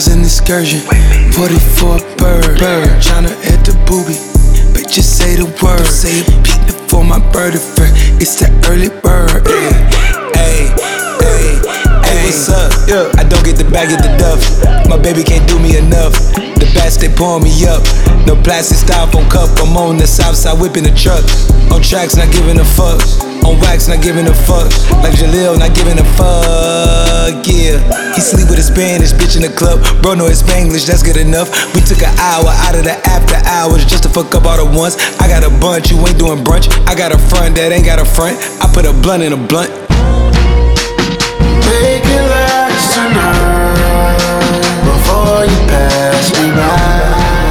2000 excursion, 44 bird, tryna hit the booby. Bitch, just say the word. Say it, peak before my bird is first. It's the early bird. Hey, what's up? Yeah. I don't get the bag, get the duff. My baby can't do me enough. The bats, they pouring me up. No plastic styrofoam cup. I'm on the south side whipping the truck. On tracks, not giving a fuck. On wax, not giving a fuck. Like Jaleel, not giving a fuck. Yeah. He sleep with a Spanish bitch in the club. Bro, know his Spanglish, that's good enough. We took an hour out of the after hours just to fuck up all the ones. I got a bunch, you ain't doing brunch. I got a front that ain't got a front. I put a blunt in a blunt. Make it last tonight before you pass me by.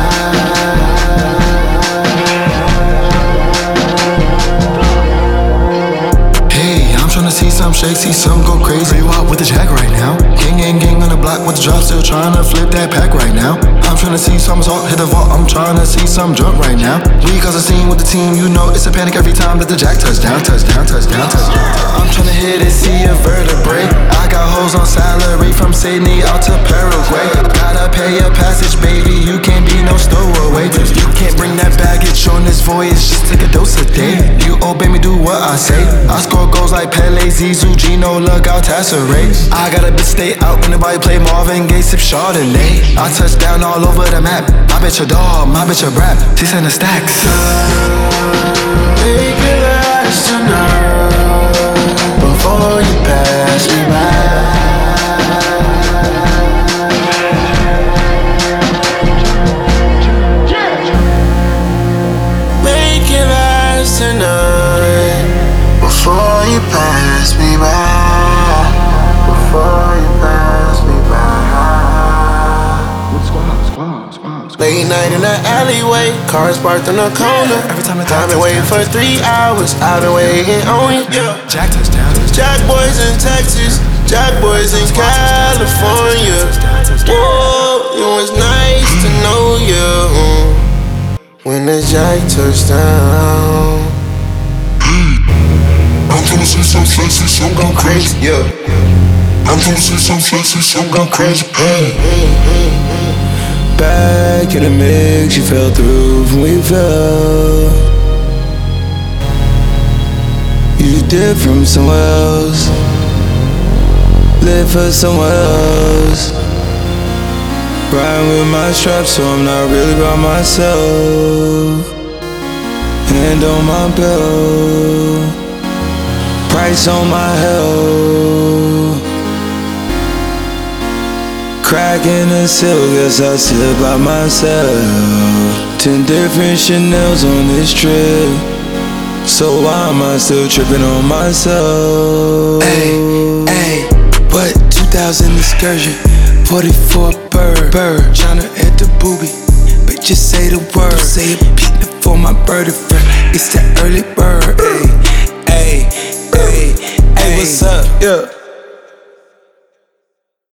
Hey, I'm tryna see some shake, see some go crazy. You out with the jack right now? Gang on the block with the drop, still tryna flip that pack right now. I'm tryna see some assault, hit the vault, I'm tryna see some drunk right now. We cause a scene with the team, you know it's a panic every time that the jack touchdown. I'm tryna hit it, see a vertebrae. I got hoes on salary from Sydney out to Paraguay. Gotta pay a passage, baby, you can't be no stowaway. You can't bring that baggage on this voyage, just take a dose a day. You obey me, do what I say. I score goals like Pele, Zizou, Gino, look out, Tasseray. I got a bitch stay out when nobody play Marvin Gaye, sip Chardonnay. I touch down all over the map. My bitch a dog, my bitch a rap. She send the stacks. Make it last tonight before you pass me by. Make it last tonight before you pass me by. Before you pass me by. Squad. Late night in the alleyway, cars parked in the corner. Every time I've been waiting for 3 hours. I've been waiting on you. Jack touchdown. Jack boys in Texas, Jack boys in California. Whoa, it was nice to know you. When the Jack touchdown. I'm gonna see some sexy, some go crazy, yeah. I'm gonna see some sexy, some go crazy, Back in the mix, you fell through when we fell. You did from somewhere else, live for someone else. Riding with my strap, so I'm not really by myself. Hand on my belt, price on my health. Cracking the seal, guess I sit by myself. 10 different Chanels on this trip, so why am I still tripping on myself? Hey, what 2000 excursion, 44 bird, tryna hit the booby. Bitch, just say the word. Say it, peak before my bird is first. It's the early bird. Hey, what's up? Yeah.